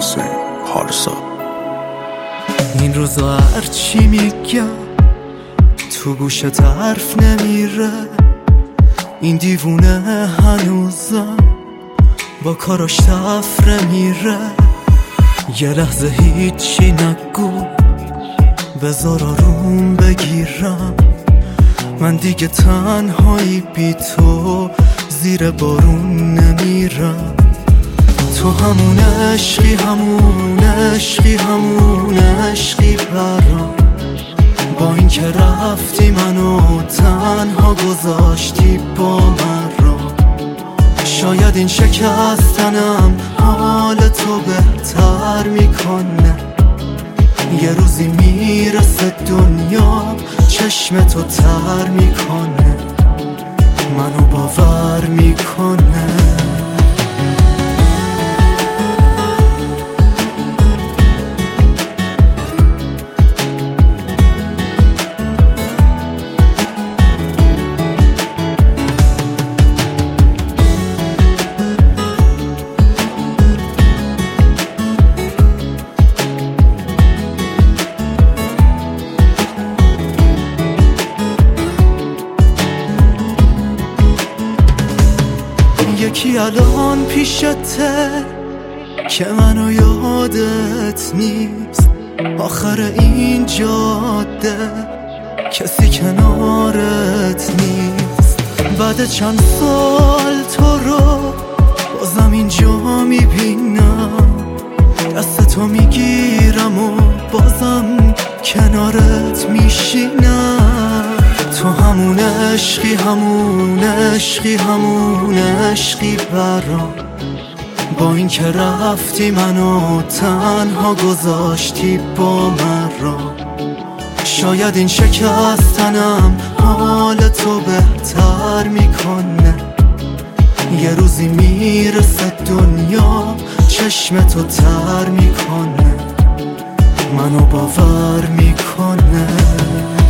حسین پارسا. این روزا هرچی میگم تو گوشت حرف نمیره، این دیوونه هنوزم با کاراش تفره میره. یه لحظه هیچی نگو بذار آروم بگیرم، من دیگه تنهایی بی تو زیر بارون نمیرم. تو همون عشقی همون عشقی همون عشقی برام، با این که رفتی منو تنها گذاشتی با من را. شاید این شکستنم حال تو بهتر میکنه، یه روزی میرسه دنیا چشم تو تر میکنه، منو باور میکنه. یکی الان پیشته که منو یادت نیست، آخر این جاده کسی کنارت نیست. بعد چند سال تو رو بازم اینجا میبینم، دست تو میگیرم و بازم کنارت میشینم. تو همون عشقی همون عشقی همون عشقی برام، با این که رفتی منو تنها گذاشتی با من را. شاید این شکستنم حال تو بهتر میکنه، یه روزی میرسه دنیا چشم تو تر میکنه، منو باور میکنه.